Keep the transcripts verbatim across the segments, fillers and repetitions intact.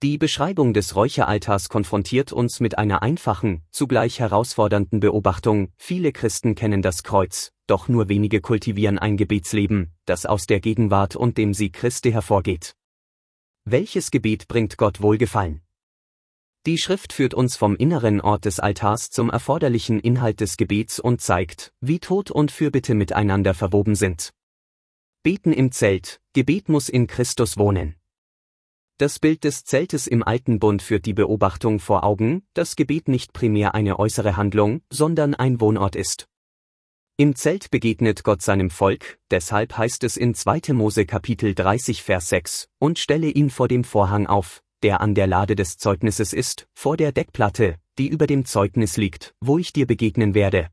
Die Beschreibung des Räucheraltars konfrontiert uns mit einer einfachen, zugleich herausfordernden Beobachtung: Viele Christen kennen das Kreuz, doch nur wenige kultivieren ein Gebetsleben, das aus der Gegenwart und dem Sieg Christi hervorgeht. Welches Gebet bringt Gott Wohlgefallen? Die Schrift führt uns vom inneren Ort des Altars zum erforderlichen Inhalt des Gebets und zeigt, wie Tod und Fürbitte miteinander verwoben sind. Beten im Zelt: Gebet muss in Christus wohnen. Das Bild des Zeltes im Alten Bund führt die Beobachtung vor Augen, dass Gebet nicht primär eine äußere Handlung, sondern ein Wohnort ist. Im Zelt begegnet Gott seinem Volk, deshalb heißt es in zweiter Mose Kapitel dreißig Vers sechs, und stelle ihn vor dem Vorhang auf, der an der Lade des Zeugnisses ist, vor der Deckplatte, die über dem Zeugnis liegt, wo ich dir begegnen werde.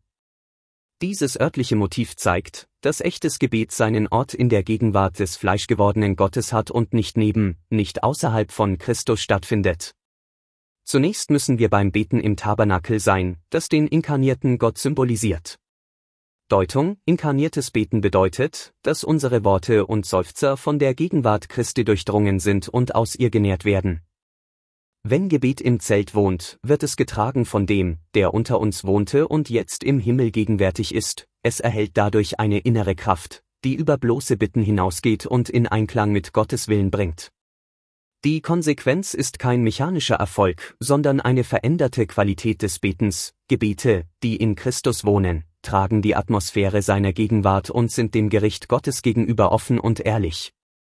Dieses örtliche Motiv zeigt, dass echtes Gebet seinen Ort in der Gegenwart des fleischgewordenen Gottes hat und nicht neben, nicht außerhalb von Christus stattfindet. Zunächst müssen wir beim Beten im Tabernakel sein, das den inkarnierten Gott symbolisiert. Deutung: Inkarniertes Beten bedeutet, dass unsere Worte und Seufzer von der Gegenwart Christi durchdrungen sind und aus ihr genährt werden. Wenn Gebet im Zelt wohnt, wird es getragen von dem, der unter uns wohnte und jetzt im Himmel gegenwärtig ist. Es erhält dadurch eine innere Kraft, die über bloße Bitten hinausgeht und in Einklang mit Gottes Willen bringt. Die Konsequenz ist kein mechanischer Erfolg, sondern eine veränderte Qualität des Betens. Gebete, die in Christus wohnen, tragen die Atmosphäre seiner Gegenwart und sind dem Gericht Gottes gegenüber offen und ehrlich.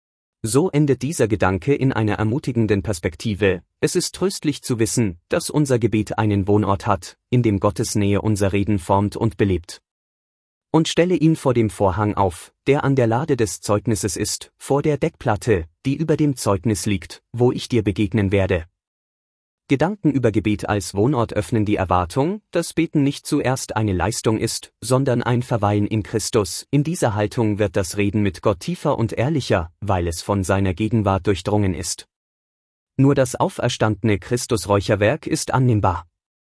So endet dieser Gedanke in einer ermutigenden Perspektive: Es ist tröstlich zu wissen, dass unser Gebet einen Wohnort hat, in dem Gottes Nähe unser Reden formt und belebt. Und stelle ihn vor dem Vorhang auf, der an der Lade des Zeugnisses ist, vor der Deckplatte, die über dem Zeugnis liegt, wo ich dir begegnen werde. Gedanken über Gebet als Wohnort öffnen die Erwartung, dass Beten nicht zuerst eine Leistung ist, sondern ein Verweilen in Christus. In dieser Haltung wird das Reden mit Gott tiefer und ehrlicher, weil es von seiner Gegenwart durchdrungen ist. Nur das auferstandene Christus-Räucherwerk ist annehmbar.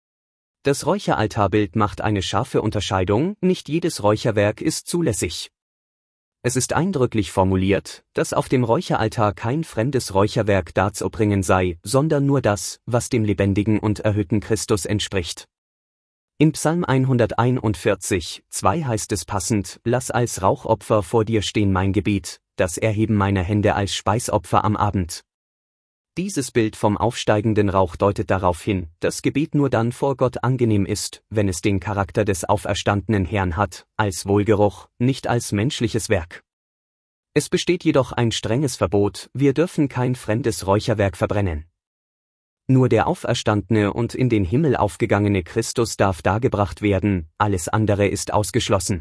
Das Räucheraltarbild macht eine scharfe Unterscheidung: Nicht jedes Räucherwerk ist zulässig. Es ist eindrücklich formuliert, dass auf dem Räucheraltar kein fremdes Räucherwerk darzubringen sei, sondern nur das, was dem lebendigen und erhöhten Christus entspricht. In Psalm hunderteinundvierzig, zwei heißt es passend: Lass als Rauchopfer vor dir stehen mein Gebet, das Erheben meiner Hände als Speisopfer am Abend. Dieses Bild vom aufsteigenden Rauch deutet darauf hin, dass Gebet nur dann vor Gott angenehm ist, wenn es den Charakter des auferstandenen Herrn hat, als Wohlgeruch, nicht als menschliches Werk. Es besteht jedoch ein strenges Verbot: Wir dürfen kein fremdes Räucherwerk verbrennen. Nur der auferstandene und in den Himmel aufgegangene Christus darf dargebracht werden, alles andere ist ausgeschlossen.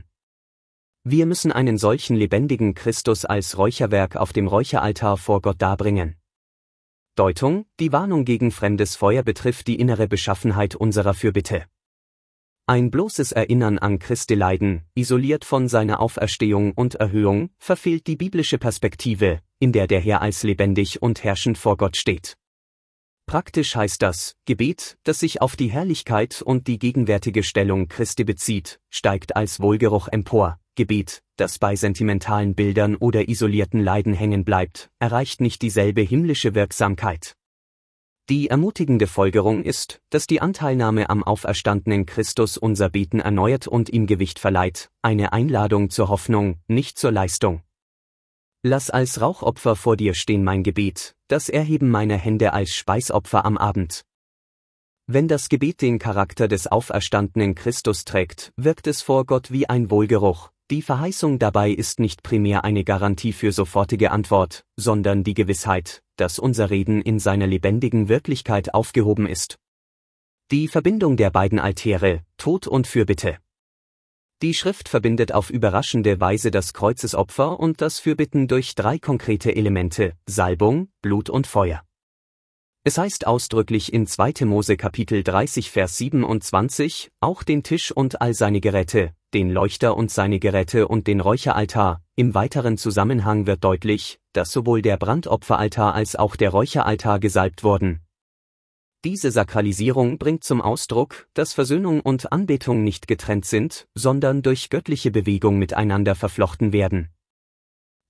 Wir müssen einen solchen lebendigen Christus als Räucherwerk auf dem Räucheraltar vor Gott darbringen. Deutung: Die Warnung gegen fremdes Feuer betrifft die innere Beschaffenheit unserer Fürbitte. Ein bloßes Erinnern an Christi Leiden, isoliert von seiner Auferstehung und Erhöhung, verfehlt die biblische Perspektive, in der der Herr als lebendig und herrschend vor Gott steht. Praktisch heißt das: Gebet, das sich auf die Herrlichkeit und die gegenwärtige Stellung Christi bezieht, steigt als Wohlgeruch empor. Gebet, das bei sentimentalen Bildern oder isolierten Leiden hängen bleibt, erreicht nicht dieselbe himmlische Wirksamkeit. Die ermutigende Folgerung ist, dass die Anteilnahme am auferstandenen Christus unser Beten erneuert und ihm Gewicht verleiht, eine Einladung zur Hoffnung, nicht zur Leistung. Lass als Rauchopfer vor dir stehen mein Gebet, das Erheben meiner Hände als Speisopfer am Abend. Wenn das Gebet den Charakter des auferstandenen Christus trägt, wirkt es vor Gott wie ein Wohlgeruch. Die Verheißung dabei ist nicht primär eine Garantie für sofortige Antwort, sondern die Gewissheit, dass unser Reden in seiner lebendigen Wirklichkeit aufgehoben ist. Die Verbindung der beiden Altäre, Tod und Fürbitte. Die Schrift verbindet auf überraschende Weise das Kreuzesopfer und das Fürbitten durch drei konkrete Elemente: Salbung, Blut und Feuer. Es heißt ausdrücklich in zweiter Mose Kapitel dreißig Vers siebenundzwanzig, auch den Tisch und all seine Geräte, den Leuchter und seine Geräte und den Räucheraltar. Im weiteren Zusammenhang wird deutlich, dass sowohl der Brandopferaltar als auch der Räucheraltar gesalbt wurden. Diese Sakralisierung bringt zum Ausdruck, dass Versöhnung und Anbetung nicht getrennt sind, sondern durch göttliche Bewegung miteinander verflochten werden.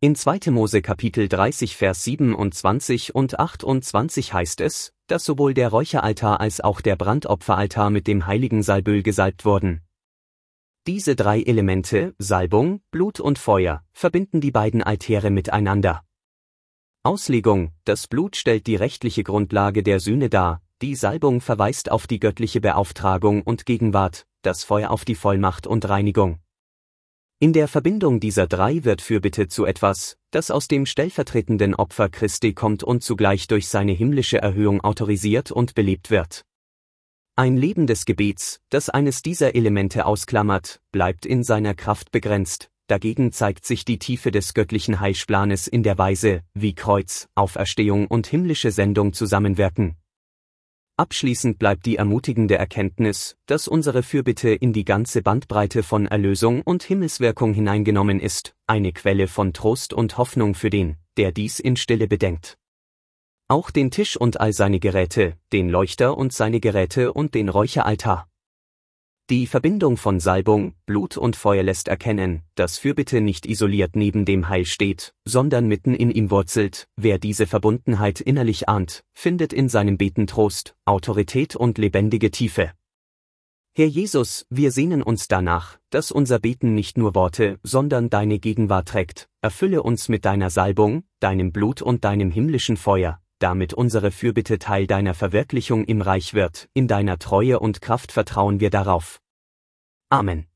In zweiter Mose Kapitel dreißig Vers siebenundzwanzig und achtundzwanzig heißt es, dass sowohl der Räucheraltar als auch der Brandopferaltar mit dem heiligen Salböl gesalbt wurden. Diese drei Elemente, Salbung, Blut und Feuer, verbinden die beiden Altäre miteinander. Auslegung: Das Blut stellt die rechtliche Grundlage der Sühne dar, die Salbung verweist auf die göttliche Beauftragung und Gegenwart, das Feuer auf die Vollmacht und Reinigung. In der Verbindung dieser drei wird Fürbitte zu etwas, das aus dem stellvertretenden Opfer Christi kommt und zugleich durch seine himmlische Erhöhung autorisiert und belebt wird. Ein Leben des Gebets, das eines dieser Elemente ausklammert, bleibt in seiner Kraft begrenzt, dagegen zeigt sich die Tiefe des göttlichen Heilsplanes in der Weise, wie Kreuz, Auferstehung und himmlische Sendung zusammenwirken. Abschließend bleibt die ermutigende Erkenntnis, dass unsere Fürbitte in die ganze Bandbreite von Erlösung und Himmelswirkung hineingenommen ist, eine Quelle von Trost und Hoffnung für den, der dies in Stille bedenkt. Auch den Tisch und all seine Geräte, den Leuchter und seine Geräte und den Räucheraltar. Die Verbindung von Salbung, Blut und Feuer lässt erkennen, dass Fürbitte nicht isoliert neben dem Heil steht, sondern mitten in ihm wurzelt. Wer diese Verbundenheit innerlich ahnt, findet in seinem Beten Trost, Autorität und lebendige Tiefe. Herr Jesus, wir sehnen uns danach, dass unser Beten nicht nur Worte, sondern deine Gegenwart trägt. Erfülle uns mit deiner Salbung, deinem Blut und deinem himmlischen Feuer, damit unsere Fürbitte Teil deiner Verwirklichung im Reich wird. In deiner Treue und Kraft vertrauen wir darauf. Amen.